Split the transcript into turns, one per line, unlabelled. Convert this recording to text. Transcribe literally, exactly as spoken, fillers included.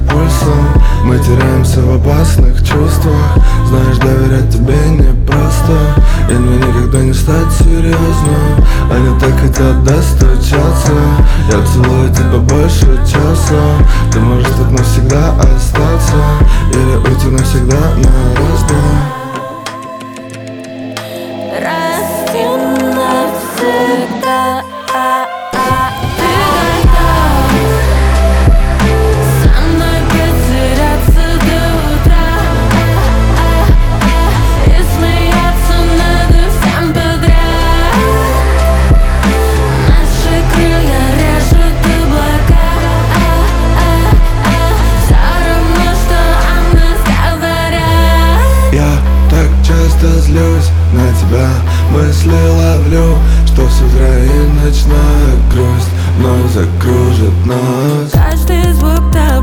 пульсом. Мы теряемся в опасных чувствах. Знаешь, доверять тебе непросто, и мне никогда не стать серьезным. Они так хотят достучаться. Я целую тебя больше часа. Ты можешь тут навсегда остаться или уйти навсегда на раз-два.
Раз и навсегда. Ты готов со мной потеряться до утра и смеяться над всем подряд. Наши крылья режут облака. Все равно, что о нас говорят.
Я так часто злюсь на тебя, мысли ловлю, что с утра и ночная грусть вновь закружит нас.
Каждый звук